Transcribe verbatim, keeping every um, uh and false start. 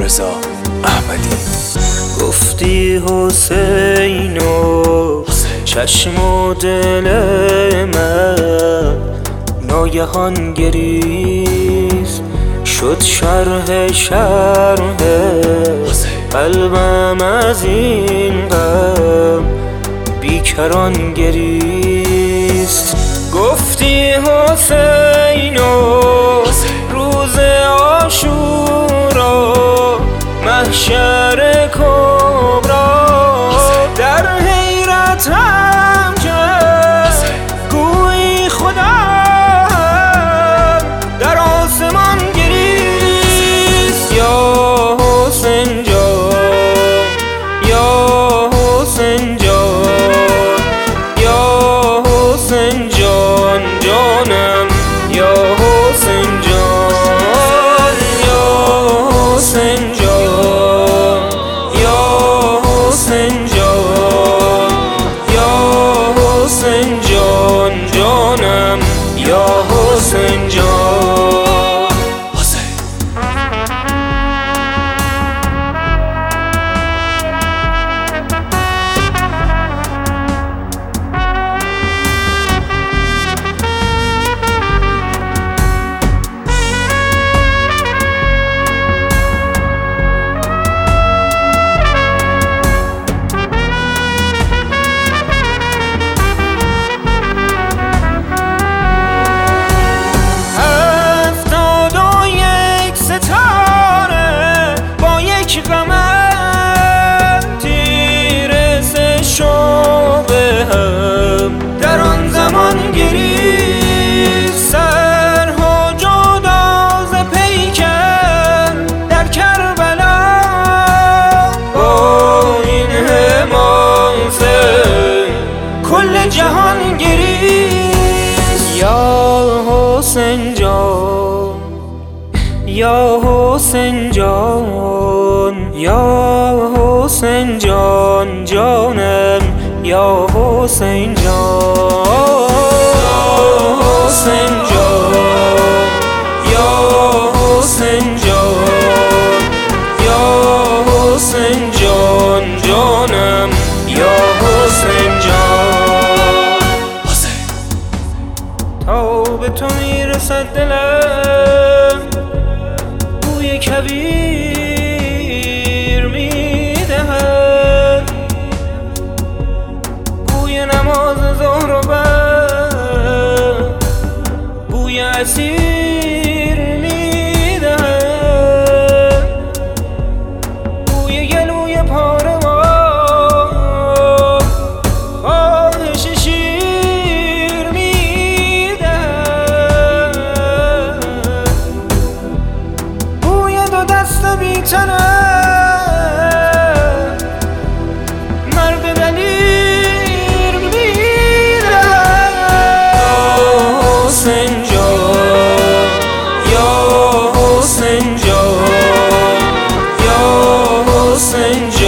رضا احمدی. گفتی حسین و چشم و دل من ناگهان گریست، شد شرح شرح قلبم از این غم بیکران گریست. گفتی حسین و روز عاشورا محشر کبرا در حیرتم کرد، گویی خدا در آسمان گریست. یا حسین جان، یا حسین جان، یا حسین جان جانم، یا حسین جان، یا حسین جان، یا حسین جان، یا حسین جان جانم، یا حسین جان. حسین در آن زمان گریست، سرها جدا ز پیکر در کربلا با این حماسه کل جهان گریست. یا حسین جان، یا حسین جان، یا حسین جان جانم، یا حسین جان، یا حسین جان، یا حسین جان، یا حسین جان جانم، یا حسین جان. حسین تا به تو میرسد دلم بوی کویر میدهد، بوی نماز ظهر و بعد بوی عصیر میدهد، بوی گلوی پاره و خواهش شیر میدهد، بوی دو دست بی‌تنه مرد دلیر میدهد. حسین جان، یا حسین جان، یا حسین